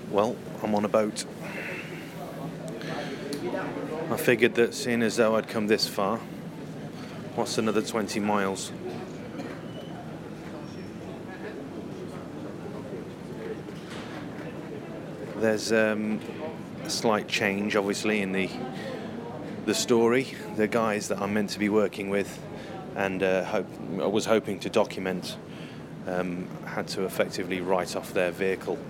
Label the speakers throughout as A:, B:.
A: Well, I'm on a boat. I figured that seeing as though I'd come this far, what's another 20 miles? There's a slight change, obviously, in the story. The guys that I'm meant to be working with and I was hoping to document had to effectively write off their vehicle,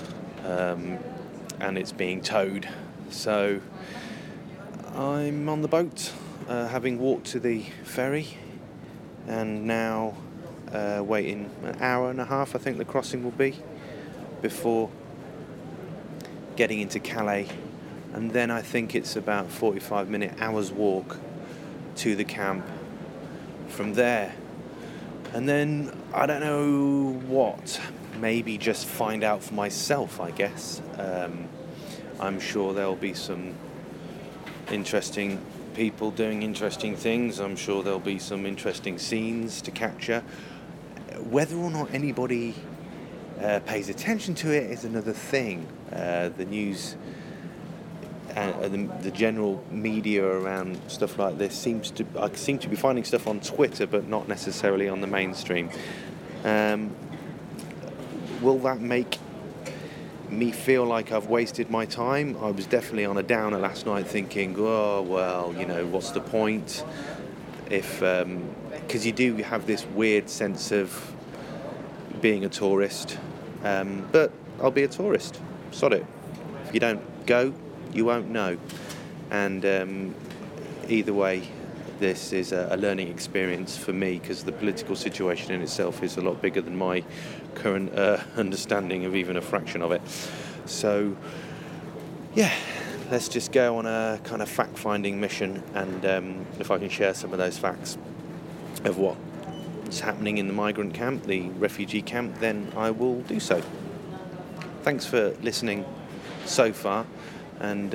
A: and it's being towed. So I'm on the boat, having walked to the ferry, and now waiting an hour and a half, I think the crossing will be, before getting into Calais. And then I think it's about 45-minute hour's walk to the camp from there. And then I don't know what, maybe just find out for myself, I guess. I'm sure there'll be some interesting people doing interesting things. I'm sure there'll be some interesting scenes to capture. Whether or not anybody pays attention to it is another thing. The news, the general media around stuff like this I seem to be finding stuff on Twitter, but not necessarily on the mainstream. Will that make me feel like I've wasted my time? I was definitely on a downer last night, thinking, oh well, what's the point? Because you do have this weird sense of being a tourist, but I'll be a tourist. Sod it. If you don't go, you won't know. And either way, this is a learning experience for me, because the political situation in itself is a lot bigger than my current understanding of even a fraction of it. So, yeah, let's just go on a kind of fact-finding mission, and if I can share some of those facts of what's happening in the migrant camp, the refugee camp, then I will do so. Thanks for listening so far, and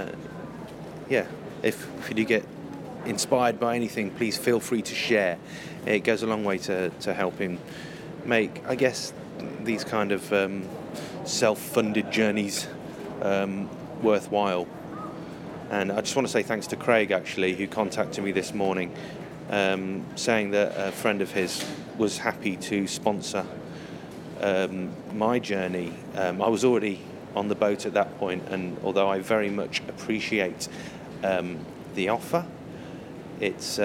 A: if you do get inspired by anything, please feel free to share. It goes a long way to helping make, I guess, these kind of self-funded journeys worthwhile. And I just want to say thanks to Craig, actually, who contacted me this morning, saying that a friend of his was happy to sponsor my journey. I was already on the boat at that point, and although I very much appreciate the offer, it's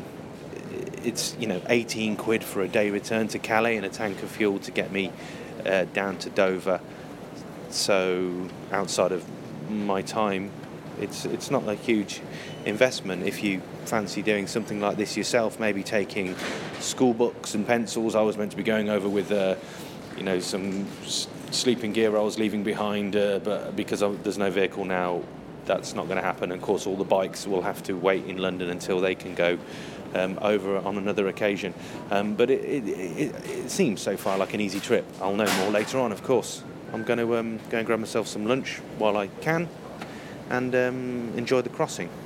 A: 18 quid for a day return to Calais and a tank of fuel to get me down to Dover. So outside of my time, it's not a huge investment. If you fancy doing something like this yourself, maybe taking school books and pencils. I was meant to be going over with some sleeping gear I was leaving behind, but because there's no vehicle now, that's not going to happen. And of course, all the bikes will have to wait in London until they can go over on another occasion. But it seems so far like an easy trip. I'll know more later on, of course. I'm going to go and grab myself some lunch while I can, and enjoy the crossing.